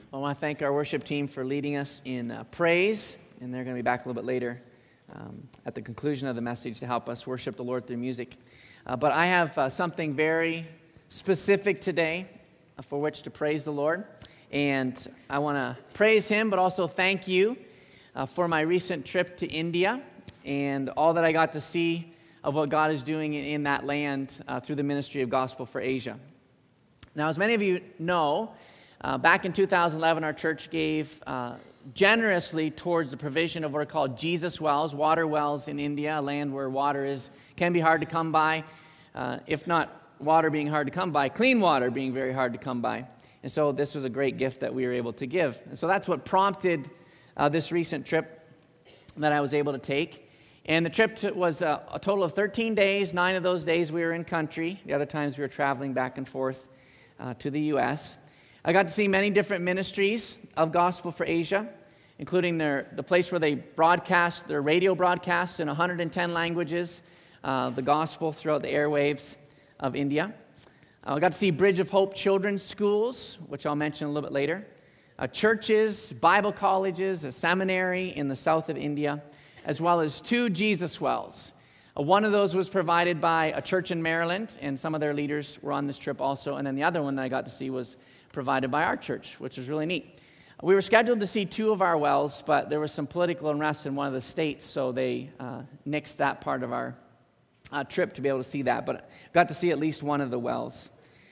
I want to thank our worship team for leading us in praise, and they're going to be back a little bit later at the conclusion of the message to help us worship the Lord through music. But I have something very specific today for which to praise the Lord, and I want to praise Him, but also thank you for my recent trip to India and all that I got to see of what God is doing in that land through the ministry of Gospel for Asia. Now, as many of you know, back in 2011, our church gave generously towards the provision of what are called Jesus wells, water wells in India, a land where water can be hard to come by, if not water being hard to come by, clean water being very hard to come by. And so this was a great gift that we were able to give. And so that's what prompted this recent trip that I was able to take. And the trip was a total of 13 days. 9 of those days we were in country. The other times we were traveling back and forth to the U.S. I got to see many different ministries of Gospel for Asia, including the place where they broadcast their radio broadcasts in 110 languages, the gospel throughout the airwaves of India. I got to see Bridge of Hope children's schools, which I'll mention a little bit later, churches, Bible colleges, a seminary in the south of India, as well as 2 Jesus wells. One of those was provided by a church in Maryland, and some of their leaders were on this trip also, and then the other one that I got to see was provided by our church, which was really neat. We were scheduled to see 2 of our wells, but there was some political unrest in one of the states, so they nixed that part of our trip to be able to see that, but got to see at least one of the wells.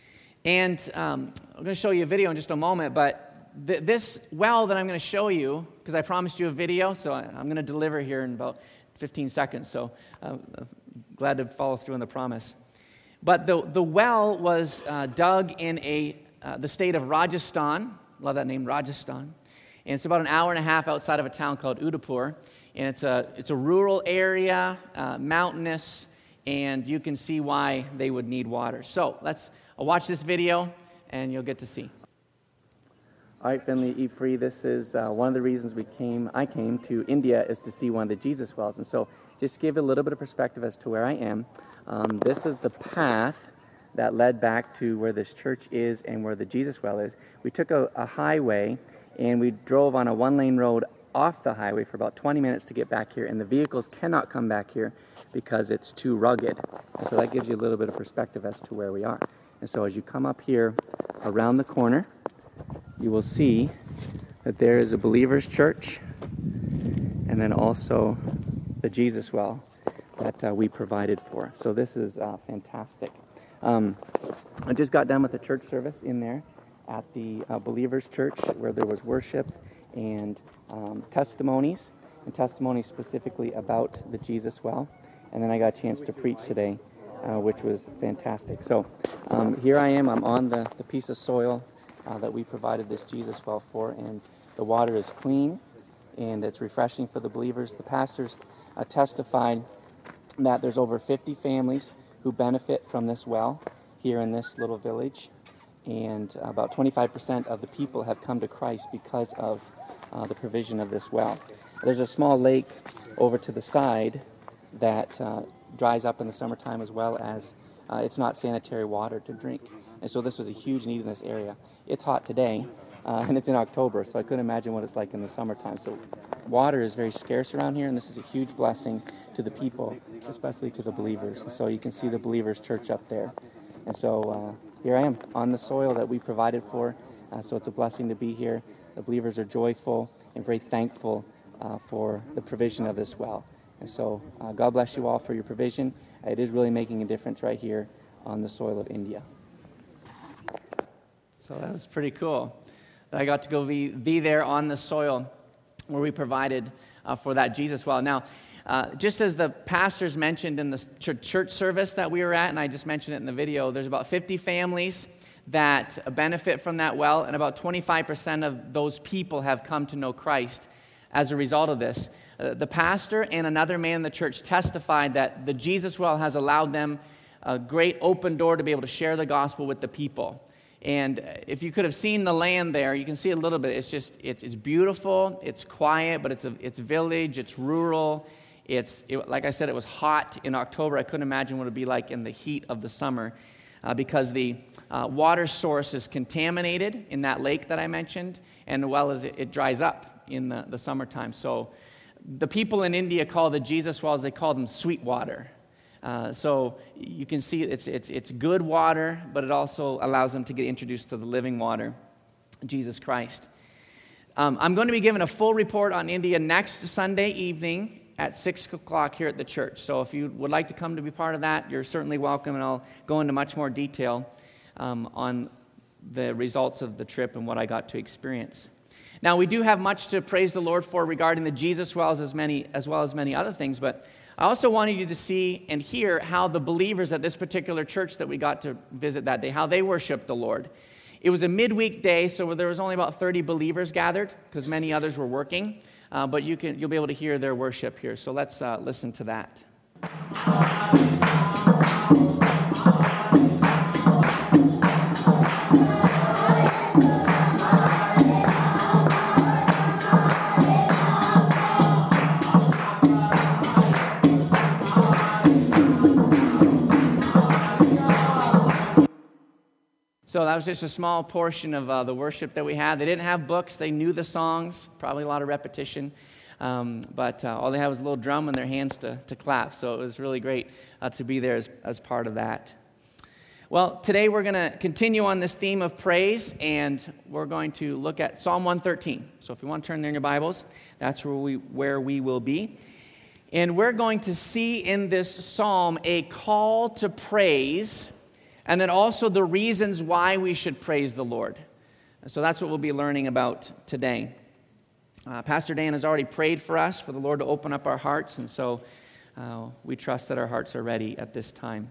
And I'm going to show you a video in just a moment, but this well that I'm going to show you, because I promised you a video, so I'm going to deliver here in about 15 seconds, so glad to follow through on the promise. But the well was dug in the state of Rajasthan. Love that name, Rajasthan. And it's about an hour and a half outside of a town called Udaipur. And it's a rural area, mountainous, and you can see why they would need water. So let's watch this video, and you'll get to see. All right, Finley, Eat Free. This is one of the reasons I came to India is to see one of the Jesus wells. And so just to give a little bit of perspective as to where I am, this is the path that led back to where this church is and where the Jesus well is. We took a highway, and we drove on a 1-lane road off the highway for about 20 minutes to get back here, and the vehicles cannot come back here because it's too rugged. And so that gives you a little bit of perspective as to where we are. And so as you come up here around the corner, you will see that there is a Believers Church and then also the Jesus well that we provided for. So this is fantastic. I just got done with the church service in there at the Believers Church where there was worship and testimonies specifically about the Jesus well. And then I got a chance to preach today, which was fantastic. So here I am. I'm on the piece of soil that we provided this Jesus well for, and the water is clean and it's refreshing for the believers. The pastors testified that there's over 50 families who benefit from this well here in this little village, and about 25% of the people have come to Christ because of the provision of this well. There's a small lake over to the side that dries up in the summertime, as well as it's not sanitary water to drink. And so this was a huge need in this area. It's hot today, and it's in October, so I couldn't imagine what it's like in the summertime. So water is very scarce around here, and this is a huge blessing to the people, especially to the believers. And so you can see the Believers Church up there. And so here I am on the soil that we provided for. So it's a blessing to be here. The believers are joyful and very thankful for the provision of this well. And so God bless you all for your provision. It is really making a difference right here on the soil of India. So that was pretty cool. I got to go be there on the soil where we provided for that Jesus well. Now, just as the pastors mentioned in the church service that we were at, and I just mentioned it in the video, there's about 50 families that benefit from that well, and about 25% of those people have come to know Christ as a result of this. The pastor and another man in the church testified that the Jesus well has allowed them a great open door to be able to share the gospel with the people. And if you could have seen the land there, you can see a little bit. It's beautiful, it's quiet, but it's village, it's rural. Like I said, it was hot in October. I couldn't imagine what it would be like in the heat of the summer because the water source is contaminated in that lake that I mentioned, and as well as it dries up in the summertime. So the people in India call the Jesus wells, they call them sweet water. So you can see it's good water, but it also allows them to get introduced to the living water, Jesus Christ. I'm going to be giving a full report on India next Sunday evening at 6 o'clock here at the church. So if you would like to come to be part of that, you're certainly welcome, and I'll go into much more detail on the results of the trip and what I got to experience. Now, we do have much to praise the Lord for regarding the Jesus wells as well as many other things, but I also wanted you to see and hear how the believers at this particular church that we got to visit that day, how they worshiped the Lord. It was a midweek day, so there was only about 30 believers gathered because many others were working, but you'll be able to hear their worship here. So let's listen to that. So that was just a small portion of the worship that we had. They didn't have books. They knew the songs, probably a lot of repetition. But all they had was a little drum and their hands to clap. So it was really great to be there as part of that. Well, today we're going to continue on this theme of praise, and we're going to look at Psalm 113. So if you want to turn there in your Bibles, that's where we will be. And we're going to see in this psalm a call to praise, and then also the reasons why we should praise the Lord. So that's what we'll be learning about today. Pastor Dan has already prayed for us, for the Lord to open up our hearts, and so we trust that our hearts are ready at this time.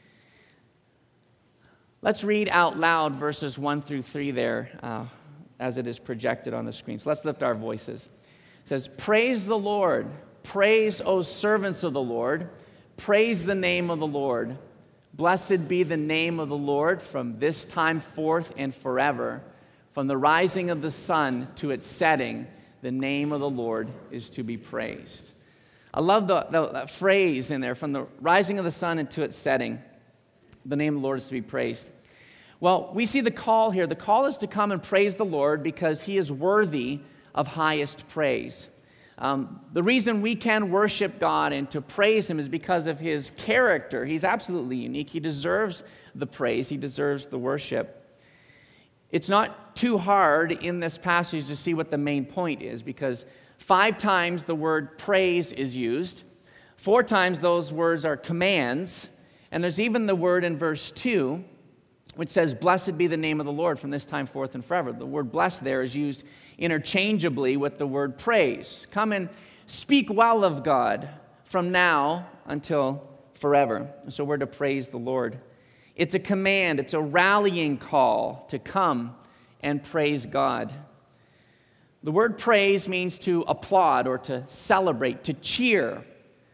Let's read out loud verses 1 through 3 there as it is projected on the screen. So let's lift our voices. It says, "Praise the Lord, praise, O servants of the Lord, praise the name of the Lord. Blessed be the name of the Lord from this time forth and forever. From the rising of the sun to its setting, the name of the Lord is to be praised." I love that phrase in there, from the rising of the sun and to its setting, the name of the Lord is to be praised. Well, we see the call here. The call is to come and praise the Lord because He is worthy of highest praise. The reason we can worship God and to praise Him is because of His character. He's absolutely unique. He deserves the praise. He deserves the worship. It's not too hard in this passage to see what the main point is, because 5 times the word praise is used. 4 times those words are commands. And there's even the word in verse 2, which says, "Blessed be the name of the Lord from this time forth and forever." The word blessed there is used interchangeably with the word praise. Come and speak well of God from now until forever. So we're to praise the Lord. It's a command. It's a rallying call to come and praise God. The word praise means to applaud or to celebrate, to cheer.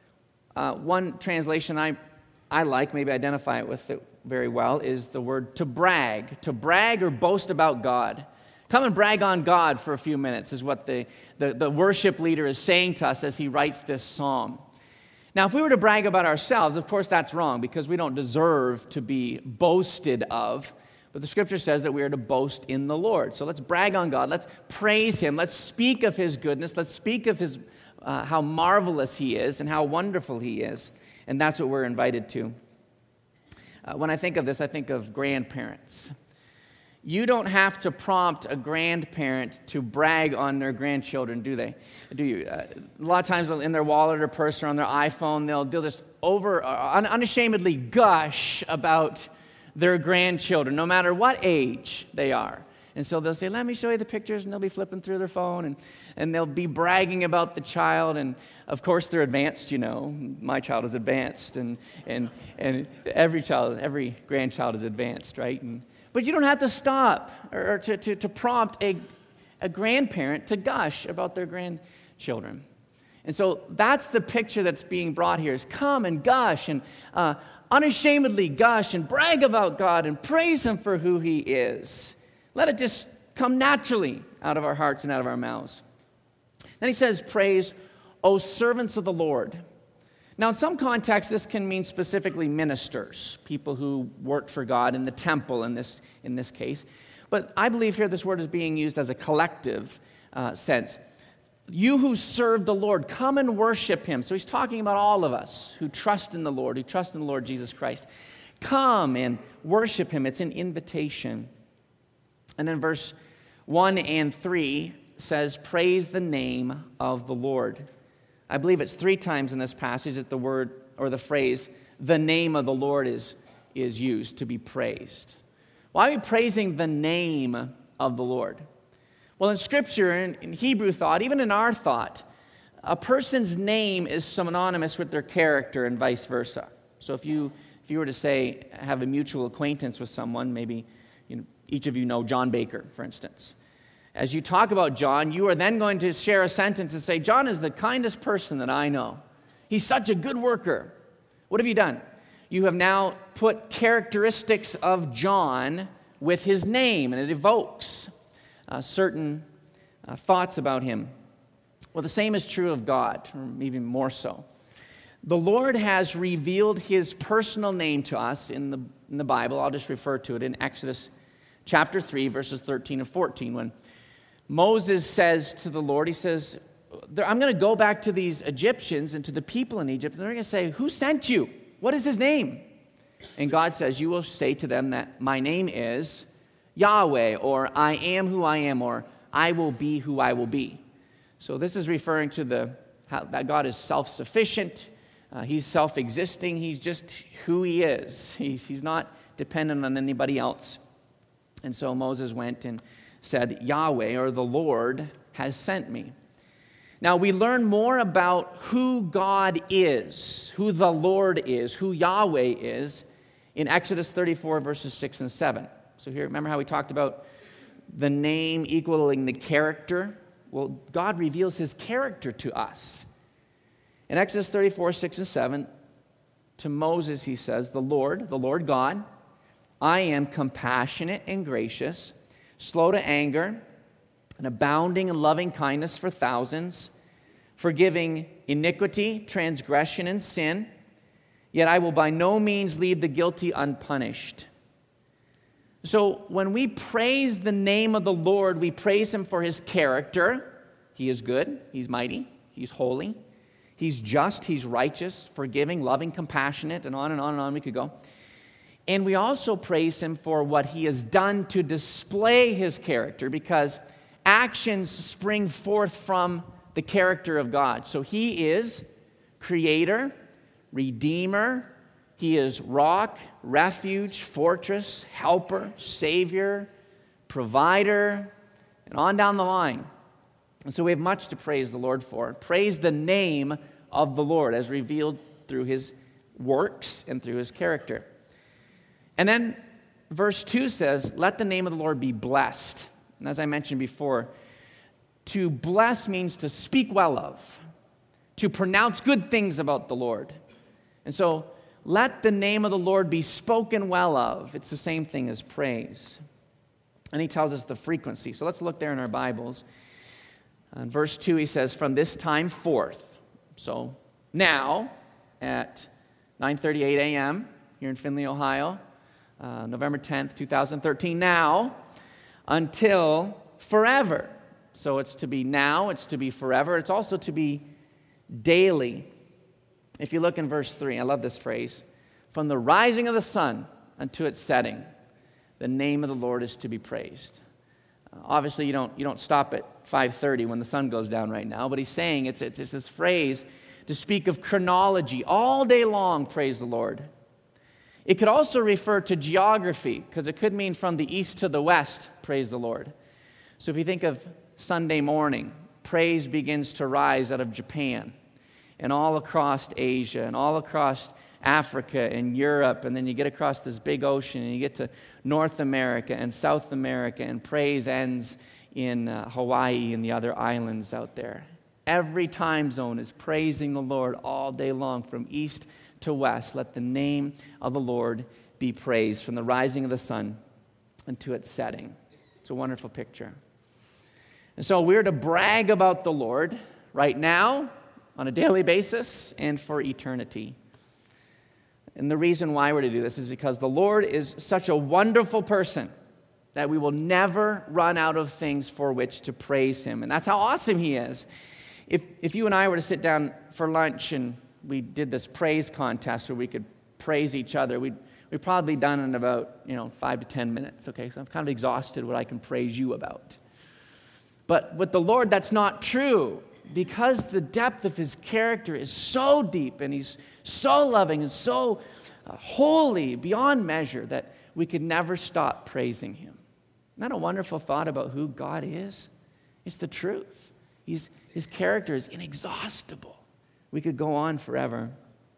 One translation I like, maybe identify it with it very well, is the word to brag or boast about God. Come and brag on God for a few minutes is what the worship leader is saying to us as he writes this psalm. Now, if we were to brag about ourselves, of course that's wrong because we don't deserve to be boasted of. But the Scripture says that we are to boast in the Lord. So let's brag on God. Let's praise Him. Let's speak of His goodness. Let's speak of His how marvelous He is and how wonderful He is. And that's what we're invited to. When I think of this, I think of grandparents. You don't have to prompt a grandparent to brag on their grandchildren, do they? Do you? A lot of times in their wallet or purse or on their iPhone, they'll just unashamedly gush about their grandchildren, no matter what age they are. And so they'll say, "Let me show you the pictures," and they'll be flipping through their phone, and they'll be bragging about the child. And of course, they're advanced, you know. My child is advanced, and every grandchild is advanced, right? But you don't have to stop or to prompt a grandparent to gush about their grandchildren. And so that's the picture that's being brought here, is come and gush and unashamedly gush and brag about God and praise Him for who He is. Let it just come naturally out of our hearts and out of our mouths. Then he says, "Praise, O servants of the Lord." Now, in some contexts, this can mean specifically ministers, people who work for God in the temple in this case. But I believe here this word is being used as a collective sense. You who serve the Lord, come and worship him. So he's talking about all of us who trust in the Lord, who trust in the Lord Jesus Christ. Come and worship him. It's an invitation. And then verse 1 and 3 says, praise the name of the Lord. I believe it's 3 times in this passage that the word or the phrase, the name of the Lord is used to be praised. Why are we praising the name of the Lord? Well, in Scripture, in Hebrew thought, even in our thought, a person's name is synonymous with their character and vice versa. So if you were to say, have a mutual acquaintance with someone, maybe each of you know John Baker, for instance. As you talk about John, you are then going to share a sentence and say, John is the kindest person that I know. He's such a good worker. What have you done? You have now put characteristics of John with his name, and it evokes certain thoughts about him. Well, the same is true of God, or even more so. The Lord has revealed his personal name to us in the Bible. I'll just refer to it in Exodus chapter 3, verses 13 and 14, when Moses says to the Lord, he says, I'm going to go back to these Egyptians and to the people in Egypt, and they're going to say, who sent you? What is his name? And God says, you will say to them that my name is Yahweh, or I am who I am, or I will be who I will be. So this is referring to that God is self-sufficient. He's self-existing. He's just who he is. He's not dependent on anybody else. And so Moses went and said, Yahweh, or the Lord, has sent me. Now, we learn more about who God is, who the Lord is, who Yahweh is, in Exodus 34, verses 6 and 7. So here, remember how we talked about the name equaling the character? Well, God reveals his character to us. In Exodus 34, 6 and 7, to Moses he says, the Lord God, I am compassionate and gracious, slow to anger, and abounding in loving kindness for thousands, forgiving iniquity, transgression, and sin, yet I will by no means leave the guilty unpunished. So when we praise the name of the Lord, we praise him for his character. He is good, he's mighty, he's holy, he's just, he's righteous, forgiving, loving, compassionate, and on and on and on we could go. And we also praise him for what he has done to display his character, because actions spring forth from the character of God. So he is creator, redeemer, he is rock, refuge, fortress, helper, savior, provider, and on down the line. And so we have much to praise the Lord for. Praise the name of the Lord as revealed through his works and through his character. And then verse 2 says, let the name of the Lord be blessed. And as I mentioned before, to bless means to speak well of, to pronounce good things about the Lord. And so let the name of the Lord be spoken well of. It's the same thing as praise. And he tells us the frequency. So let's look there in our Bibles. In verse 2 he says, from this time forth, so now at 9:38 a.m. here in Findlay, Ohio, November 10th, 2013, now until forever. So it's to be now, it's to be forever, it's also to be daily. If you look in verse 3, I love this phrase, from the rising of the sun unto its setting, the name of the Lord is to be praised. Obviously, you don't stop at 5:30 when the sun goes down right now, but he's saying it's this phrase to speak of chronology. All day long, praise the Lord. It could also refer to geography, because it could mean from the east to the west, praise the Lord. So if you think of Sunday morning, praise begins to rise out of Japan and all across Asia and all across Africa and Europe, and then you get across this big ocean and you get to North America and South America, and praise ends in Hawaii and the other islands out there. Every time zone is praising the Lord all day long from east to west. Let the name of the Lord be praised from the rising of the sun unto its setting. It's a wonderful picture. And so we're to brag about the Lord right now, on a daily basis and for eternity. And the reason why we're to do this is because the Lord is such a wonderful person that we will never run out of things for which to praise Him. And that's how awesome He is. If you and I were to sit down for lunch and we did this praise contest where we could praise each other, we'd probably done in about 5 to 10 minutes. Okay, so I'm kind of exhausted what I can praise you about. But with the Lord, that's not true, because the depth of His character is so deep and He's so loving and so holy beyond measure that we could never stop praising Him. Isn't that a wonderful thought about who God is? It's the truth. His character is inexhaustible. We could go on forever.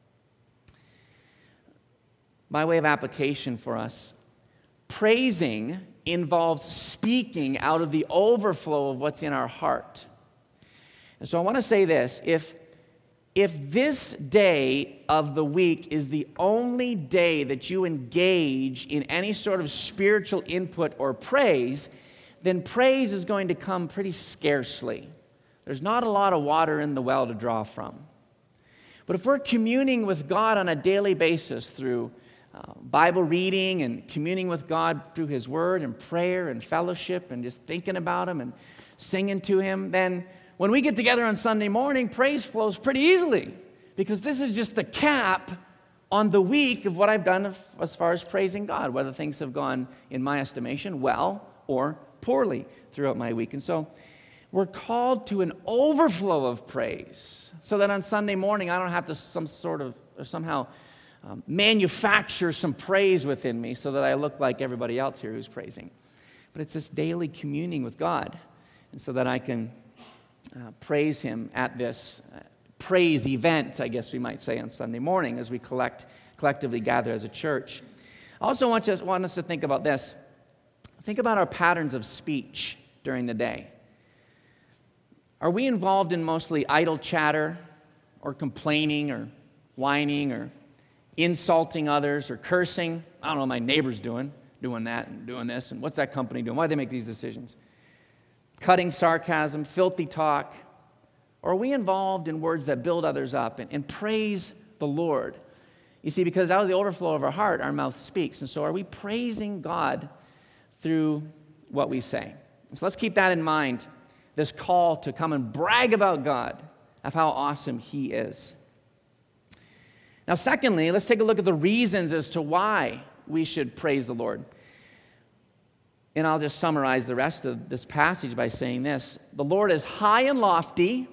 By way of application for us, praising involves speaking out of the overflow of what's in our heart. And so I want to say this. If this day of the week is the only day that you engage in any sort of spiritual input or praise, then praise is going to come pretty scarcely. There's not a lot of water in the well to draw from. But if we're communing with God on a daily basis through Bible reading and communing with God through His Word and prayer and fellowship and just thinking about Him and singing to Him, then when we get together on Sunday morning, praise flows pretty easily, because this is just the cap on the week of what I've done as far as praising God, whether things have gone, in my estimation, well or poorly throughout my week. And so we're called to an overflow of praise, so that on Sunday morning I don't have to somehow manufacture some praise within me so that I look like everybody else here who's praising. But it's this daily communing with God, and so that I can praise Him at this praise event, I guess we might say, on Sunday morning as we collectively gather as a church. I also want us to think about this. Think about our patterns of speech during the day. Are we involved in mostly idle chatter or complaining or whining or insulting others or cursing? I don't know what my neighbor's doing that and doing this, and what's that company doing? Why do they make these decisions? Cutting sarcasm, filthy talk? Or are we involved in words that build others up and praise the Lord? You see, because out of the overflow of our heart, our mouth speaks. And so are we praising God through what we say? So let's keep that in mind, this call to come and brag about God, of how awesome He is. Now, secondly, let's take a look at the reasons as to why we should praise the Lord. And I'll just summarize the rest of this passage by saying this. The Lord is high and lofty,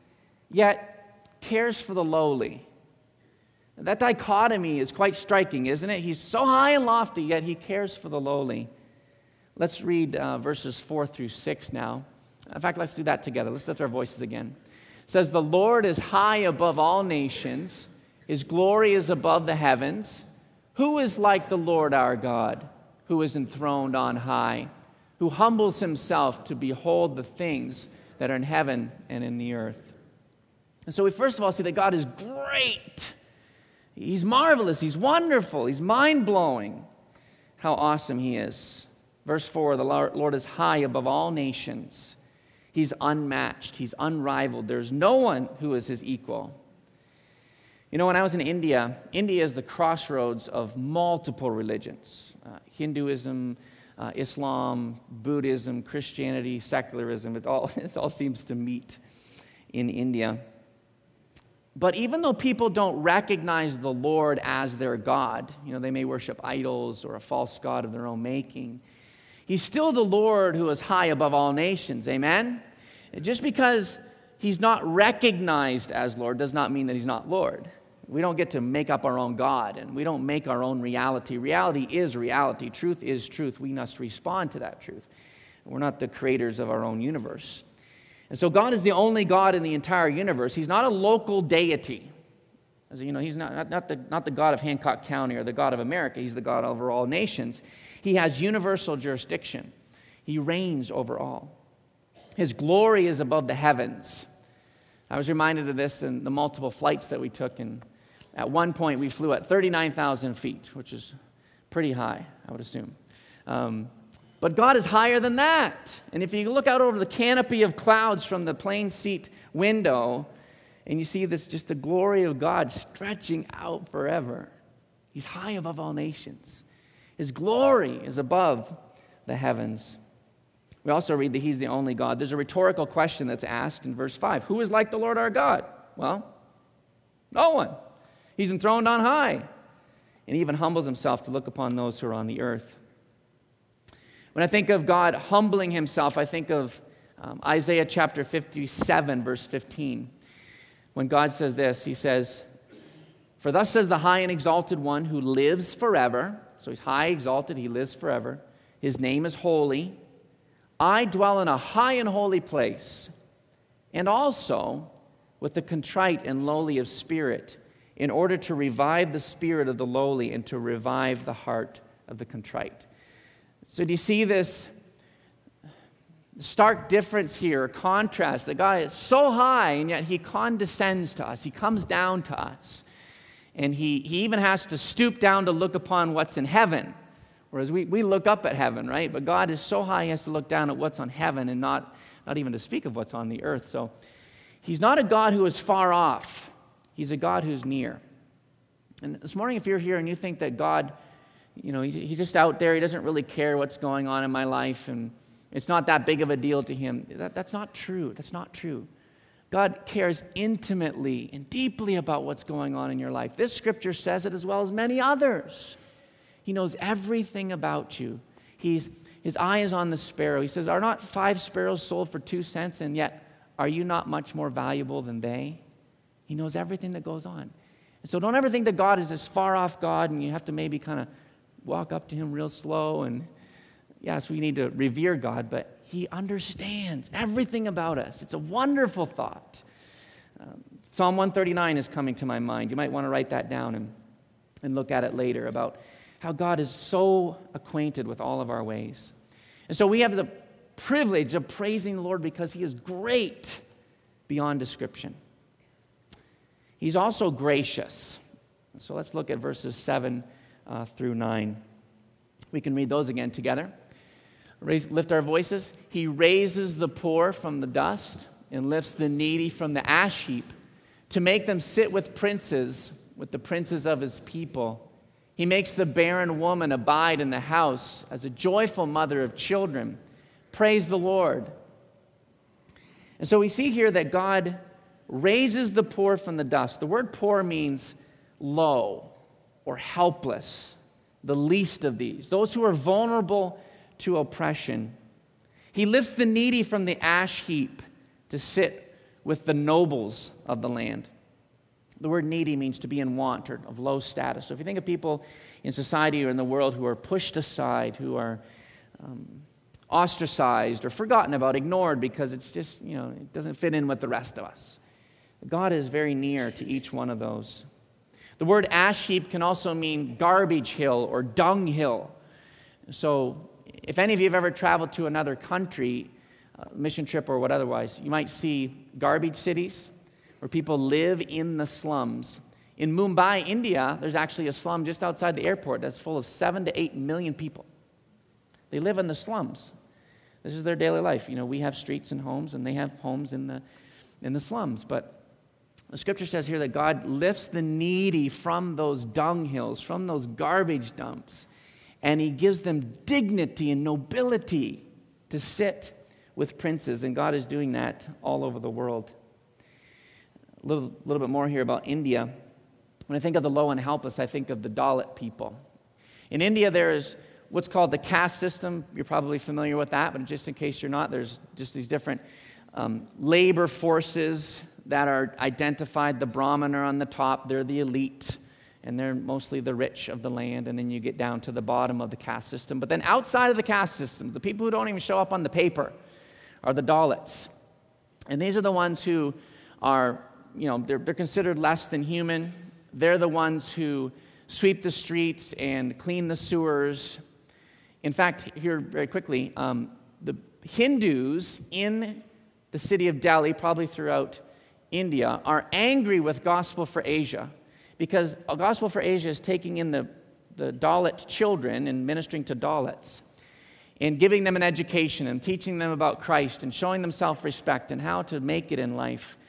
yet cares for the lowly. That dichotomy is quite striking, isn't it? He's so high and lofty, yet He cares for the lowly. Let's read verses 4 through 6 now. In fact, let's do that together. Let's lift our voices again. It says, "The Lord is high above all nations. His glory is above the heavens. Who is like the Lord our God, who is enthroned on high, who humbles Himself to behold the things that are in heaven and in the earth?" And so we first of all see that God is great. He's marvelous. He's wonderful. He's mind-blowing. How awesome He is. Verse 4, the Lord is high above all nations. He's unmatched. He's unrivaled. There's no one who is His equal. You know, when I was in India, India is the crossroads of multiple religions. Hinduism, Islam, Buddhism, Christianity, secularism. It all seems to meet in India. But even though people don't recognize the Lord as their God, they may worship idols or a false god of their own making, He's still the Lord who is high above all nations. Amen? Just because He's not recognized as Lord does not mean that He's not Lord. We don't get to make up our own God, and we don't make our own reality. Reality is reality. Truth is truth. We must respond to that truth. We're not the creators of our own universe. And so God is the only God in the entire universe. He's not a local deity. He's not the God of Hancock County or the God of America. He's the God over all nations. He has universal jurisdiction. He reigns over all. His glory is above the heavens. I was reminded of this in the multiple flights that we took, and at one point we flew at 39,000 feet, which is pretty high, I would assume. But God is higher than that. And if you look out over the canopy of clouds from the plane seat window, And you see this, just the glory of God stretching out forever. He's high above all nations. His glory is above the heavens. We also read that he's the only God. There's a rhetorical question that's asked in verse 5. Who is like the Lord our God? Well, no one. He's enthroned on high. And he even humbles himself to look upon those who are on the earth. When I think of God humbling himself, I think of Isaiah chapter 57, verse 15. When God says this, he says, "For thus says the high and exalted one who lives forever." So he's high, exalted, he lives forever. His name is holy. "I dwell in a high and holy place, and also with the contrite and lowly of spirit, in order to revive the spirit of the lowly and to revive the heart of the contrite." So do you see this stark difference here, contrast? That God is so high, and yet he condescends to us. He comes down to us. And he even has to stoop down to look upon what's in heaven. Whereas we look up at heaven, right? But God is so high, he has to look down at what's on heaven and not even to speak of what's on the earth. So he's not a God who is far off. He's a God who's near. And this morning, if you're here and you think that God, he's just out there, he doesn't really care what's going on in my life, and it's not that big of a deal to him, that's not true. That's not true. God cares intimately and deeply about what's going on in your life. This scripture says it as well as many others. He knows everything about you. His eye is on the sparrow. He says, "Are not 5 sparrows sold for 2 cents, and yet are you not much more valuable than they?" He knows everything that goes on. And so don't ever think that God is this far off God, and you have to maybe kind of walk up to him real slow. And yes, we need to revere God, but he understands everything about us. It's a wonderful thought. Psalm 139 is coming to my mind. You might want to write that down and look at it later, about how God is so acquainted with all of our ways. And so we have the privilege of praising the Lord because he is great beyond description. He's also gracious. So let's look at verses 7 through 9. We can read those again together. Lift our voices. "He raises the poor from the dust and lifts the needy from the ash heap to make them sit with princes, with the princes of his people. He makes the barren woman abide in the house as a joyful mother of children. Praise the Lord." And so we see here that God raises the poor from the dust. The word poor means low or helpless, the least of these, those who are vulnerable to oppression. He lifts the needy from the ash heap to sit with the nobles of the land. The word needy means to be in want or of low status. So if you think of people in society or in the world who are pushed aside, who are ostracized or forgotten about, ignored because it's just, it doesn't fit in with the rest of us. God is very near to each one of those. The word ash heap can also mean garbage hill or dung hill. So if any of you have ever traveled to another country, mission trip or what otherwise, you might see garbage cities where people live in the slums. In Mumbai, India, there's actually a slum just outside the airport that's full of 7 to 8 million people. They live in the slums. This is their daily life. We have streets and homes, and they have homes in the slums. But the scripture says here that God lifts the needy from those dung hills, from those garbage dumps, and he gives them dignity and nobility to sit with princes. And God is doing that all over the world. A little bit more here about India. When I think of the low and helpless, I think of the Dalit people. In India, there is what's called the caste system. You're probably familiar with that, but just in case you're not, there's just these different labor forces that are identified. The Brahmin are on the top. They're the elite, and they're mostly the rich of the land. And then you get down to the bottom of the caste system. But then outside of the caste system, the people who don't even show up on the paper are the Dalits. And these are the ones who are, they're considered less than human. They're the ones who sweep the streets and clean the sewers. In fact, here very quickly, the Hindus in the city of Delhi, probably throughout India, are angry with Gospel for Asia because Gospel for Asia is taking in the Dalit children and ministering to Dalits and giving them an education and teaching them about Christ and showing them self-respect and how to make it in life.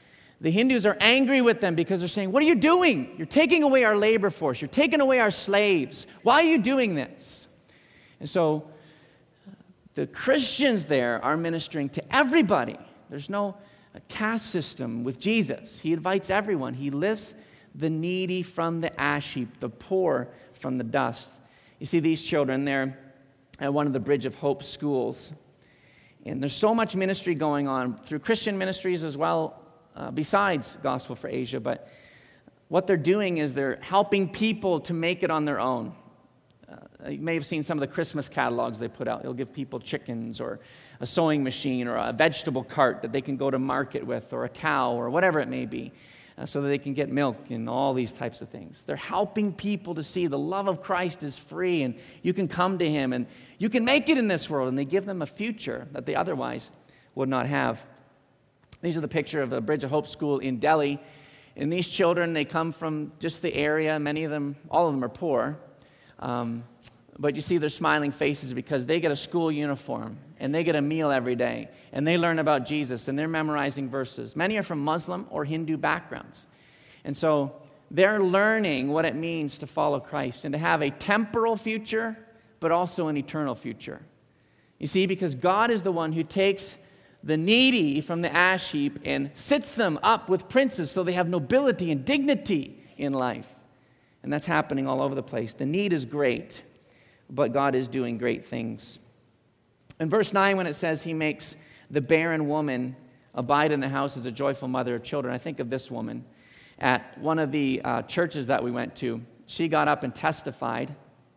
the Hindus are angry with them because they're saying, what are you doing? You're taking away our labor force. You're taking away our slaves. Why are you doing this? And so the Christians there are ministering to everybody. There's no caste system with Jesus. He invites everyone. He lifts the needy from the ash heap, the poor from the dust. You see these children, they're at one of the Bridge of Hope schools. And there's so much ministry going on through Christian ministries as well, besides Gospel for Asia. But what they're doing is they're helping people to make it on their own. You may have seen some of the Christmas catalogs they put out. They'll give people chickens or a sewing machine or a vegetable cart that they can go to market with, or a cow or whatever it may be, so that they can get milk and all these types of things. They're helping people to see the love of Christ is free and you can come to Him and you can make it in this world. And they give them a future that they otherwise would not have. These are the picture of the Bridge of Hope School in Delhi. And these children, they come from just the area. Many of them, all of them are poor. But you see their smiling faces because they get a school uniform and they get a meal every day and they learn about Jesus and they're memorizing verses. Many are from Muslim or Hindu backgrounds. And so they're learning what it means to follow Christ and to have a temporal future, but also an eternal future. You see, because God is the one who takes the needy from the ash heap and sits them up with princes so they have nobility and dignity in life. And that's happening all over the place. The need is great, but God is doing great things. In verse 9, when it says He makes the barren woman abide in the house as a joyful mother of children, I think of this woman. At one of the churches that we went to, she got up and testified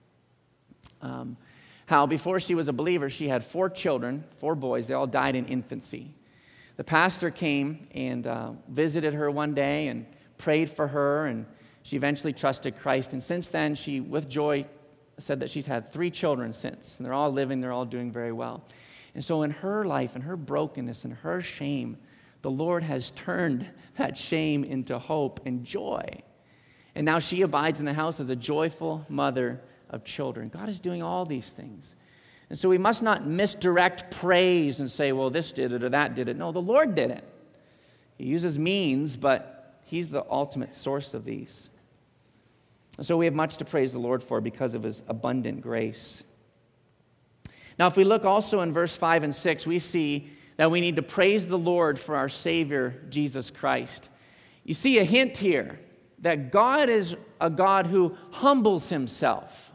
how before she was a believer, she had 4 children, 4 boys. They all died in infancy. The pastor came and visited her one day and prayed for her, and she eventually trusted Christ. And since then, she, with joy, said that she's had 3 children since. And they're all living, they're all doing very well. And so in her life, in her brokenness, and her shame, the Lord has turned that shame into hope and joy. And now she abides in the house as a joyful mother of children. God is doing all these things. And so we must not misdirect praise and say, well, this did it or that did it. No, the Lord did it. He uses means, but He's the ultimate source of these. And so we have much to praise the Lord for because of His abundant grace. Now, if we look also in verse 5 and 6, we see that we need to praise the Lord for our Savior, Jesus Christ. You see a hint here that God is a God who humbles Himself.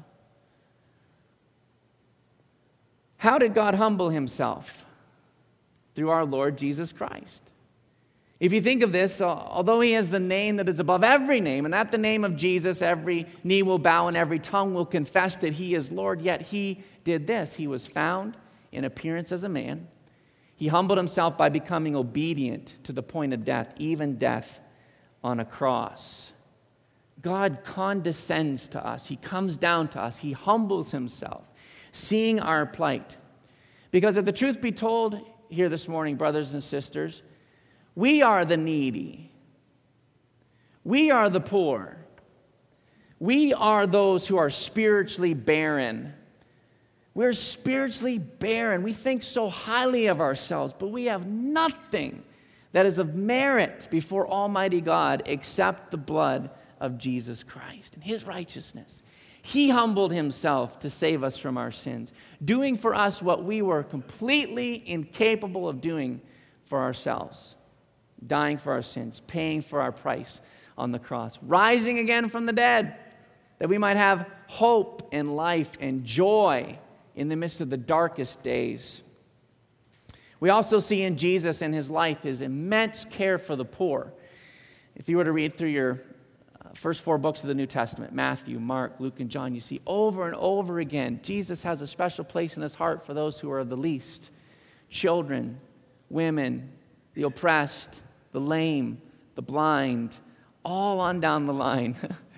How did God humble Himself? Through our Lord Jesus Christ. If you think of this, although He has the name that is above every name, and at the name of Jesus, every knee will bow and every tongue will confess that He is Lord, yet He did this. He was found in appearance as a man. He humbled Himself by becoming obedient to the point of death, even death on a cross. God condescends to us. He comes down to us. He humbles Himself, seeing our plight. Because if the truth be told here this morning, brothers and sisters, we are the needy. We are the poor. We are those who are spiritually barren. We're spiritually barren. We think so highly of ourselves, but we have nothing that is of merit before Almighty God except the blood of Jesus Christ and His righteousness. He humbled Himself to save us from our sins, doing for us what we were completely incapable of doing for ourselves. Dying for our sins, paying for our price on the cross, rising again from the dead, that we might have hope and life and joy in the midst of the darkest days. We also see in Jesus and His life His immense care for the poor. If you were to read through your first 4 books of the New Testament, Matthew, Mark, Luke, and John, you see over and over again, Jesus has a special place in His heart for those who are the least. Children, women, the oppressed, the lame, the blind, all on down the line.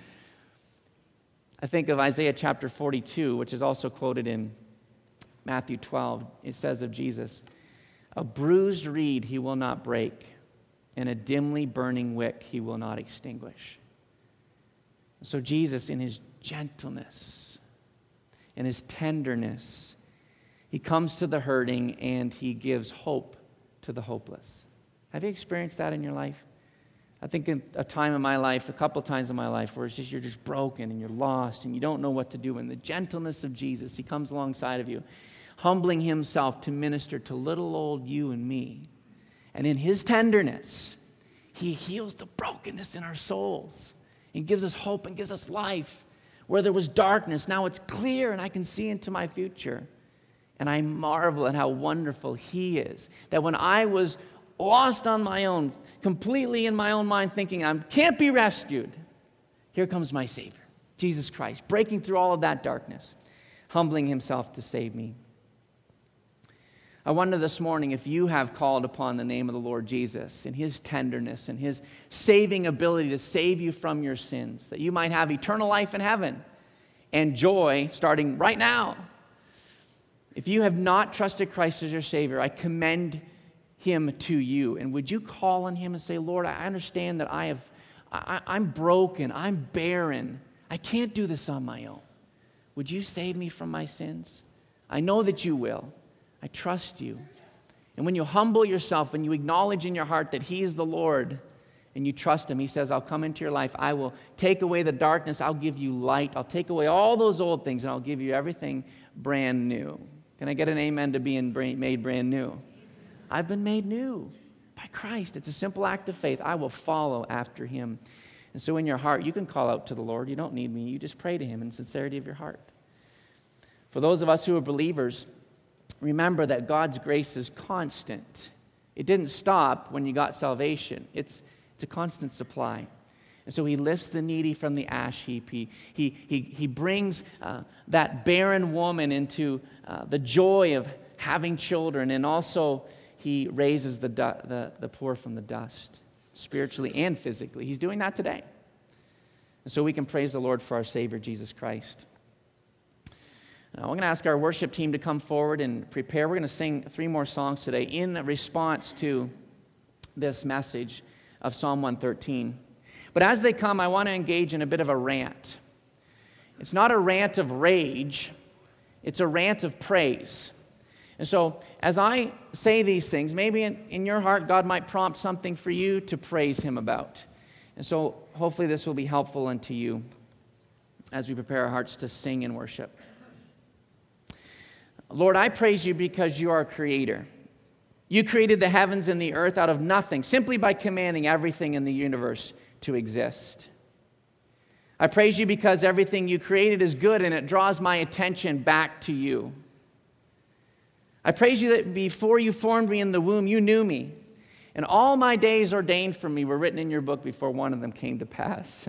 I think of Isaiah chapter 42, which is also quoted in Matthew 12. It says of Jesus, a bruised reed He will not break, and a dimly burning wick He will not extinguish. So Jesus, in His gentleness and His tenderness, He comes to the hurting and He gives hope to the hopeless. Have you experienced that in your life? I think in a time in my life, a couple times in my life, where you're just broken and you're lost and you don't know what to do. And the gentleness of Jesus, he comes alongside of you, humbling himself to minister to little old you and me. And in his tenderness, he heals the brokenness in our souls. He gives us hope and gives us life. Where there was darkness, now it's clear and I can see into my future. And I marvel at how wonderful he is. That when I was lost on my own, completely in my own mind, thinking I can't be rescued, here comes my Savior, Jesus Christ, breaking through all of that darkness, humbling himself to save me. I wonder this morning if you have called upon the name of the Lord Jesus and his tenderness and his saving ability to save you from your sins, that you might have eternal life in heaven and joy starting right now. If you have not trusted Christ as your Savior, I commend him to you. And would you call on him and say, Lord, I understand that I'm broken, I'm barren. I can't do this on my own. Would you save me from my sins? I know that you will. I trust you. And when you humble yourself and you acknowledge in your heart that he is the Lord and you trust him, he says, I'll come into your life. I will take away the darkness. I'll give you light. I'll take away all those old things and I'll give you everything brand new. Can I get an amen to being made brand new? I've been made new by Christ. It's a simple act of faith. I will follow after him. And so in your heart, you can call out to the Lord. You don't need me. You just pray to him in sincerity of your heart. For those of us who are believers, remember that God's grace is constant. It didn't stop when you got salvation. It's a constant supply. And so he lifts the needy from the ash heap. He brings that barren woman into the joy of having children. And also he raises the poor from the dust, spiritually and physically. He's doing that today. And so we can praise the Lord for our Savior, Jesus Christ. Now, I'm going to ask our worship team to come forward and prepare. We're going to sing 3 more songs today in response to this message of Psalm 113. But as they come, I want to engage in a bit of a rant. It's not a rant of rage. It's a rant of praise. And so as I say these things, maybe in your heart, God might prompt something for you to praise him about. And so hopefully this will be helpful unto you as we prepare our hearts to sing and worship. Lord, I praise you because you are a creator. You created the heavens and the earth out of nothing, simply by commanding everything in the universe to exist. I praise you because everything you created is good and it draws my attention back to you. I praise you that before you formed me in the womb, you knew me, and all my days ordained for me were written in your book before one of them came to pass.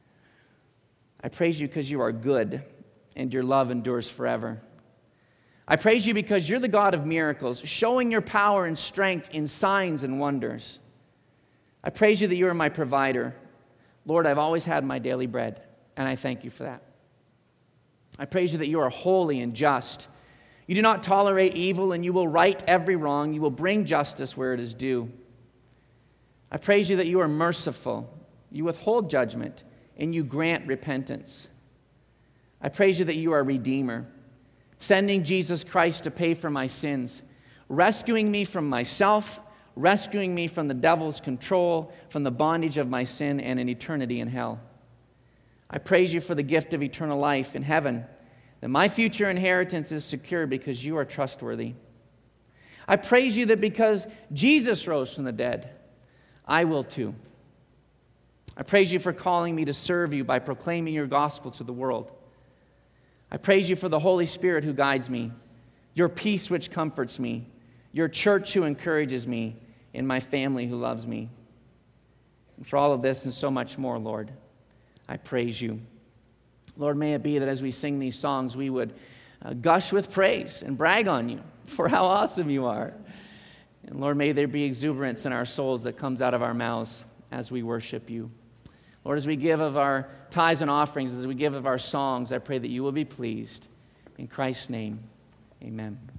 I praise you because you are good and your love endures forever. I praise you because you're the God of miracles, showing your power and strength in signs and wonders. I praise you that you are my provider. Lord, I've always had my daily bread, and I thank you for that. I praise you that you are holy and just. You do not tolerate evil, and you will right every wrong. You will bring justice where it is due. I praise you that you are merciful. You withhold judgment, and you grant repentance. I praise you that you are a redeemer, sending Jesus Christ to pay for my sins, rescuing me from myself, rescuing me from the devil's control, from the bondage of my sin and an eternity in hell. I praise you for the gift of eternal life in heaven, that my future inheritance is secure because you are trustworthy. I praise you that because Jesus rose from the dead, I will too. I praise you for calling me to serve you by proclaiming your gospel to the world. I praise you for the Holy Spirit who guides me, your peace which comforts me, your church who encourages me, and my family who loves me. And for all of this and so much more, Lord, I praise you. Lord, may it be that as we sing these songs, we would gush with praise and brag on you for how awesome you are. And Lord, may there be exuberance in our souls that comes out of our mouths as we worship you. Lord, as we give of our tithes and offerings, as we give of our songs, I pray that you will be pleased. In Christ's name, amen.